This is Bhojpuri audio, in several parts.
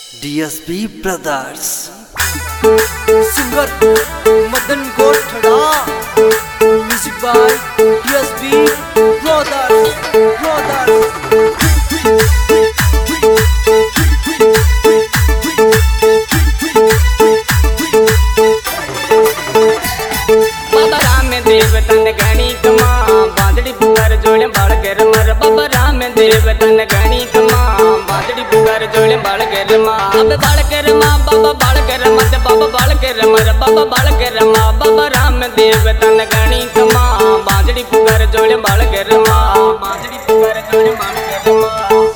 DSP Brothers singer Madan Gothda music by DSP Brothers बाबा राम देव तन गणी कमा बादड़ी पुकार जोड़े बाल कर मर बाबा राम देव तन गणी कमा बादड़ी पुकार जोड़े बाल कर मा अब बाल कर मा बाबा बाल कर मत बाबा बाल कर मर बाबा बाल कर मा बाबा राम देव तन गणी कमा बादड़ी पुकार जोड़े बाल कर मा बादड़ी पुकार जोड़े बाल कर मा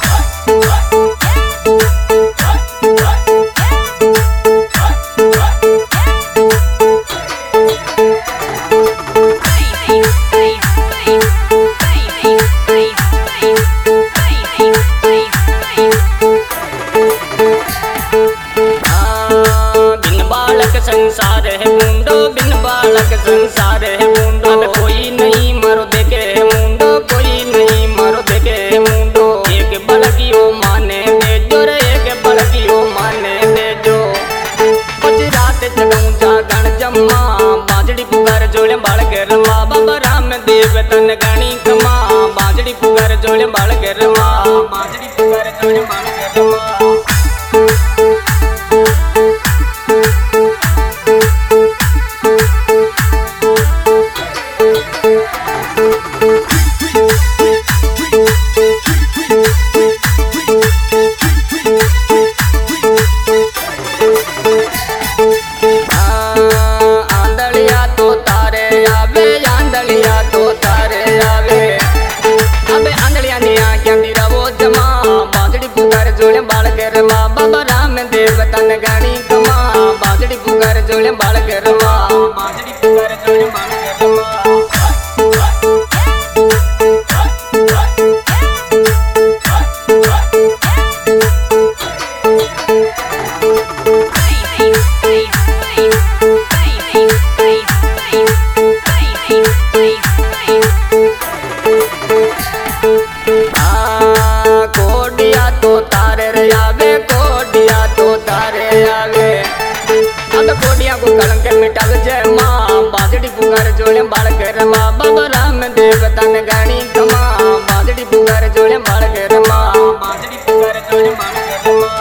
संसार है मुंडो बिन बालक संसार है मुंडो अब कोई नहीं मरो देखे है मुंडो कोई नहीं मरो देखे है मुंडो एक बलकियो माने दे जो रे एक बलकियो माने दे जो कुछ रात जगाऊं जागण जम्मा बाजड़ी पुकार जोड़े बाल कर मा बाबा राम देव तन गणी कमा बाजड़ी पुकार जोड़े बाल कर मा बाजड़ी पुकार जोड़े बाल कर मा बाबा राम देव तन गणी कमा बाजड़ी पुकार जोड़े बाल कर मा बाजड़ी पुकार जोड़े बाल कर मा कोडिया तो तारे रे आवे कोडिया तो तारे आवे अब कोडिया को कलंक मिटा जय माँ बाजड़ी पुकार जोड़े बाल कर माँ बाबा राम देव तन गणी कमा बाजड़ी पुकार जोड़े बाल कर माँ बाजड़ी पुकार जोड़े बाल कर माँ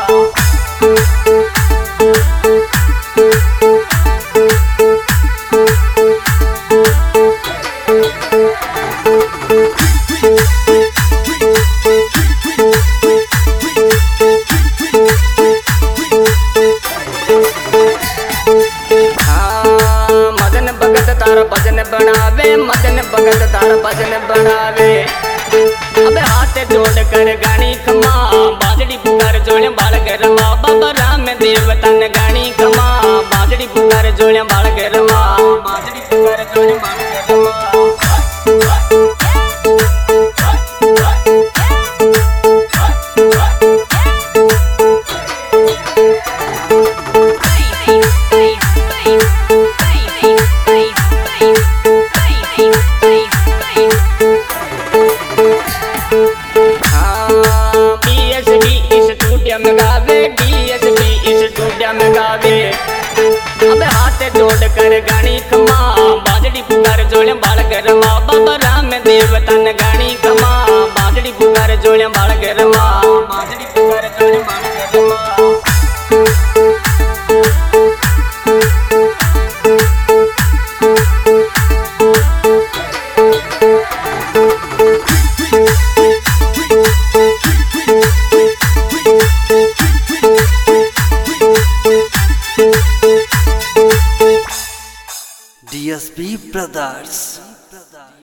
भजन बनावे मदन भगत तार भजन बनावे अब हाथ जोड़ कर गानी कमा बाजड़ी पुकार जोड़े बाल कर मा बाबा राम देव तन गानी कमा बाजड़ी पुकार जोड़े बाल कर मा बाजड़ी पुकार जोड़े बाल कर मा अब हाथ जोड़ कर गानी कमा बाजड़ी पुकार जोड़े बाल कर मा बाबा राम देव तन गानी कमा बाजड़ी पुकार जोड़े बाल कर मा बाजड़ी पुकार जोड़े बाल कर मा DSP Brothers